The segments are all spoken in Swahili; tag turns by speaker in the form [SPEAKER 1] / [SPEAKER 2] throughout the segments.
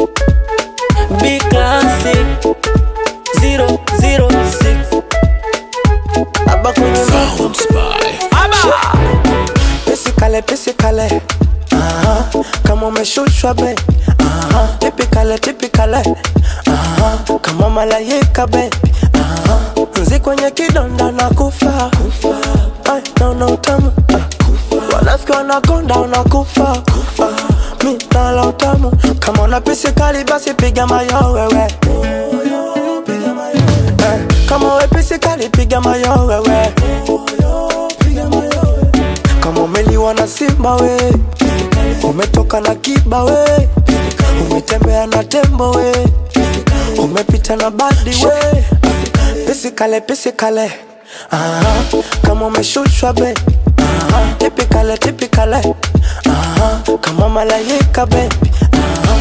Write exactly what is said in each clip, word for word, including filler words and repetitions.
[SPEAKER 1] Big classic zero zero six. Aba kwenye
[SPEAKER 2] Sounds by
[SPEAKER 1] Aba Pisikale, pisikale Aha, kama umeshushwa be Aha, tipikale, tipikale Aha, kama malaika be Aha, nzi kwenye kidonda na kufa Ay, naona utamu Wanafiki wanakonda unakufa Mi nala utamu Kama una pisikali basi piga mayo wewe eh, kama we pisikali piga mayo wewe kama umeliwa na simba we umetoka na kiba we umetembea na tembo we umepita na badi we pisikale pisikale aha, kama umeshushwa be aha, tipikale tipikale aha, kama malaika be aha.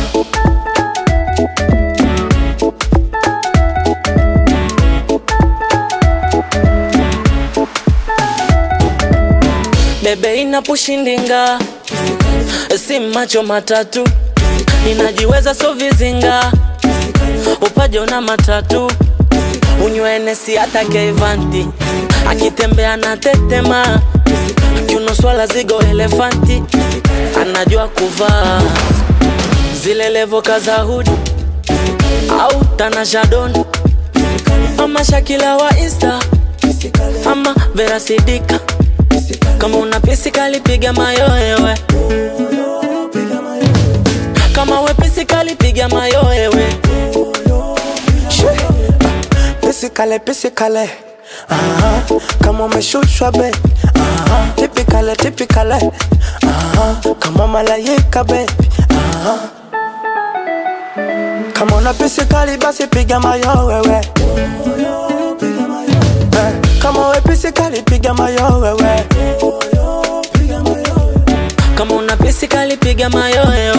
[SPEAKER 1] Bebe inapushindinga si macho matatu ninajiweza so vizinga upaje una matatu unywe si hata kevanti akitembea na tetema kiuno swala zigo elefanti anajua kuvaa zile levo kaza hood au tanashadon ama Shakila wa Insta ama Vera Sidika. Kama una pisikali piga mayo ewe kama we pisikali piga mayo ewe pisikale pisikale aha, kama umeshushwa be aha, tipikale tipikale aha, kama malaika be aha. Kama una pisikali basi piga mayo wewe eh, kama we pisikali piga mayo wewe kama una pisikali piga mayo